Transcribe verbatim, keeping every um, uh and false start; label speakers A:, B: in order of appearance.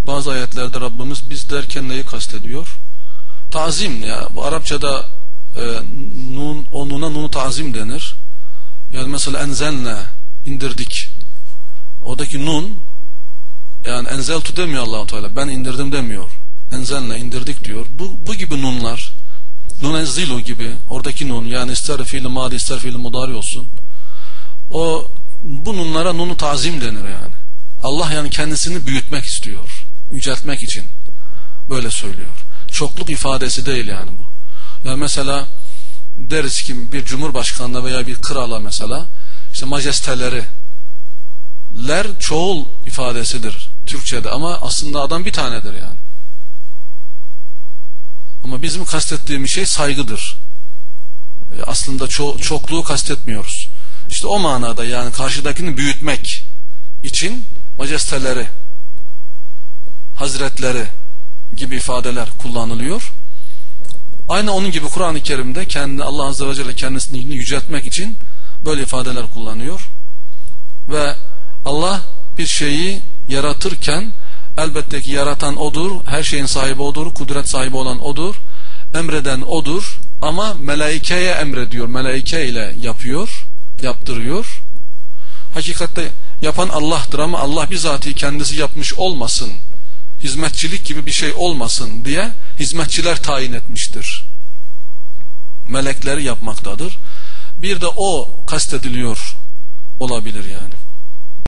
A: bazı ayetlerde Rabbimiz biz derken neyi kastediyor? Tazim ya. Bu Arapçada e, nun, o nuna nunu tazim denir. Yani mesela enzelne, indirdik. Oradaki nun, yani enzeltu demiyor Allah-u Teala. Ben indirdim demiyor. Enzelne, indirdik diyor. Bu, bu gibi nunlar, nun enzilu gibi, oradaki nun, yani ister fiil-i madi ister fiil-i mudari olsun. O, bu nunlara nunu tazim denir yani. Allah yani kendisini büyütmek istiyor. Yüceltmek için. Böyle söylüyor. Çokluk ifadesi değil yani bu. Yani mesela deriz ki bir cumhurbaşkanına veya bir krala mesela işte majesteleri ler çoğul ifadesidir Türkçe'de ama aslında adam bir tanedir yani. Ama bizim kastettiğimiz şey saygıdır. E aslında ço çokluğu kastetmiyoruz. İşte o manada yani karşıdakini büyütmek için majesteleri, hazretleri gibi ifadeler kullanılıyor. Aynı onun gibi Kur'an-ı Kerim'de kendi Allah Azze ve Celle kendisini yüceltmek için böyle ifadeler kullanıyor. Ve Allah bir şeyi yaratırken elbette ki yaratan odur, her şeyin sahibi odur, kudret sahibi olan odur, emreden odur ama melaikeye emrediyor, melaike ile yapıyor, yaptırıyor. Hakikatte yapan Allah'tır ama Allah bizatihi kendisi yapmış olmasın, hizmetçilik gibi bir şey olmasın diye hizmetçiler tayin etmiştir. Melekleri yapmaktadır. Bir de o kastediliyor olabilir yani.